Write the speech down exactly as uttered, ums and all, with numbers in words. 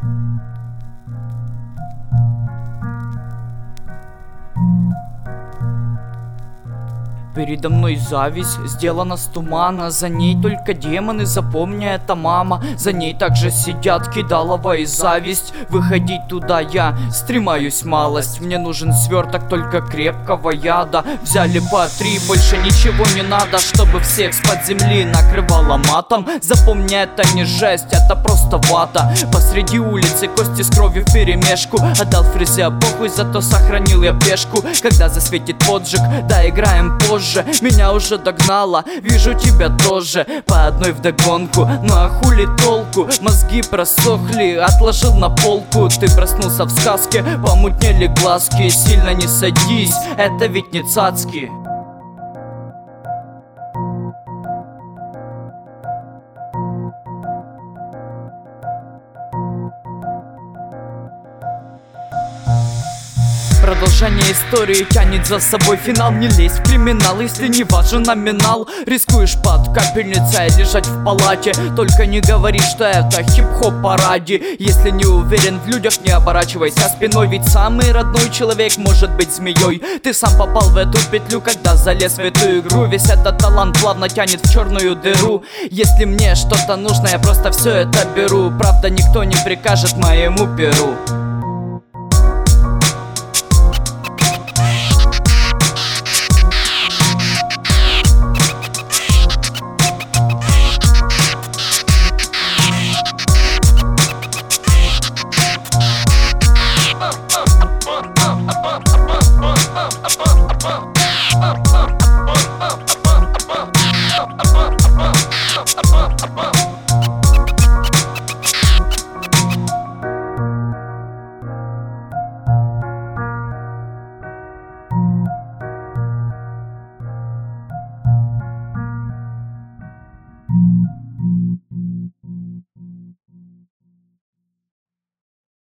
Передо мной зависть, сделана с тумана. За ней только демоны, запомни, это мама. За ней также сидят кидалова и зависть. Выходить туда я стремаюсь малость. Мне нужен сверток только крепкого яда. Взяли по три, больше ничего не надо, чтобы всех с под земли накрывало матом. Запомни, это не жесть, это просто вата. Посреди улицы кости с кровью вперемешку. Отдал фрезе похуй, зато сохранил я пешку. Когда засветит поджиг, да играем позже. Меня уже догнала, вижу тебя тоже. По одной вдогонку, ну а хули толку? Мозги просохли, отложил на полку. Ты проснулся в сказке, помутнели глазки. Сильно не садись, это ведь не цацки. Продолжение истории тянет за собой финал. Не лезь в криминал, если не важен номинал. Рискуешь под капельницей лежать в палате. Только не говори, что это хип-хоп паради. Если не уверен в людях, не оборачивайся спиной. Ведь самый родной человек может быть змеей. Ты сам попал в эту петлю, когда залез в эту игру. Весь этот талант плавно тянет в черную дыру. Если мне что-то нужно, я просто все это беру. Правда, никто не прикажет моему перу.